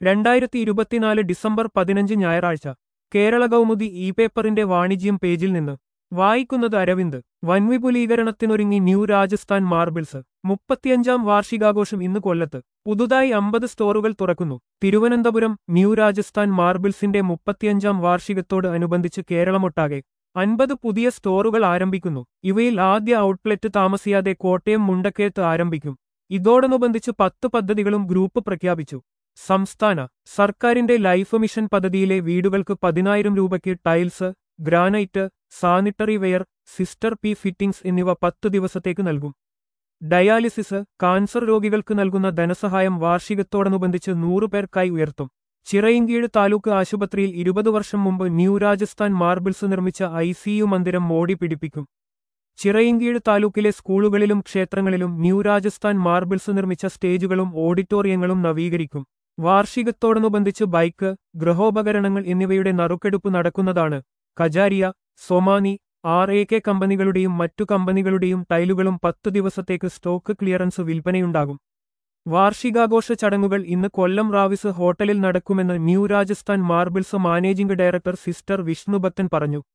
2024 December 15 ഞായറാഴ്ച Kerala Kaumudi E പേപ്പറിന്റെ വാണിജ്യം പേജിൽ നിന്ന് വായിക്കുന്നത് അരവിന്ദ്. വൻവിപുലീകരണത്തിനൊരുങ്ങി ന്യൂ രാജസ്ഥാൻ മാർബിൾസ്. 35-ാം വാർഷികാഘോഷം ഇന്ന് കൊല്ലത്ത്. പുതുതായി 50 സ്റ്റോറുകൾ തുറക്കുന്നു. തിരുവനന്തപുരം. ന്യൂ രാജസ്ഥാൻ മാർബിൾസിന്റെ 35-ാം വാർഷികത്തോട് അനുബന്ധിച്ച് കേരളമൊട്ടാകെ 50 പുതിയ സ്റ്റോറുകൾ ആരംഭിക്കുന്നു. ഇവയിൽ ആദ്യ ഔട്ട്ലെറ്റ് താമസിയാതെ കോട്ടയം മുണ്ടക്കയത്ത് ആരംഭിക്കും. ഇതോടനുബന്ധിച്ച് 10 പദ്ധതികളും ഗ്രൂപ്പ് പ്രഖ്യാപിച്ചു. സംസ്ഥാന സർക്കാരിന്റെ ലൈഫ് മിഷൻ പദ്ധതിയിലെ വീടുകൾക്ക് 10,000 രൂപയ്ക്ക് ടൈൽസ്, ഗ്രാനൈറ്റ്, സാനിറ്ററി വെയർ, സിസ്റ്റർ പി ഫിറ്റിംഗ്സ് എന്നിവ 10 ദിവസത്തേക്ക് നൽകും. ഡയാലിസിസ്, കാൻസർ രോഗികൾക്ക് നൽകുന്ന ധനസഹായം വാർഷികത്തോടനുബന്ധിച്ച് 100 പേർക്കായി ഉയർത്തും. ചിറയിൻകീഴ് താലൂക്ക് ആശുപത്രിയിൽ 20 വർഷം മുമ്പ് ന്യൂ രാജസ്ഥാൻ മാർബിൾസ് നിർമ്മിച്ച ICU മന്ദിരം മോടി പിടിപ്പിക്കും. ചിറയിൻകീഴ് താലൂക്കിലെ സ്കൂളുകളിലും ക്ഷേത്രങ്ങളിലും ന്യൂ രാജസ്ഥാൻ മാർബിൾസ് നിർമ്മിച്ച സ്റ്റേജുകളും ഓഡിറ്റോറിയങ്ങളും നവീകരിക്കും. വാർഷികത്തോടനുബന്ധിച്ച് ബൈക്ക്, ഗൃഹോപകരണങ്ങൾ എന്നിവയുടെ നറുക്കെടുപ്പ് നടക്കുന്നതാണ്. കജാരിയ, സൊമാനി, RAK കമ്പനികളുടെയും മറ്റു കമ്പനികളുടെയും ടൈലുകളും 10 ദിവസത്തേക്ക് സ്റ്റോക്ക് ക്ലിയറൻസ് വിൽപ്പനയുണ്ടാകും. വാർഷികാഘോഷ ചടങ്ങുകൾ ഇന്ന് കൊല്ലം റാവിസ് ഹോട്ടലിൽ നടക്കുമെന്ന് New Rajasthan Marbles managing director സിസ്റ്റർ വിഷ്ണുഭക്തൻ പറഞ്ഞു.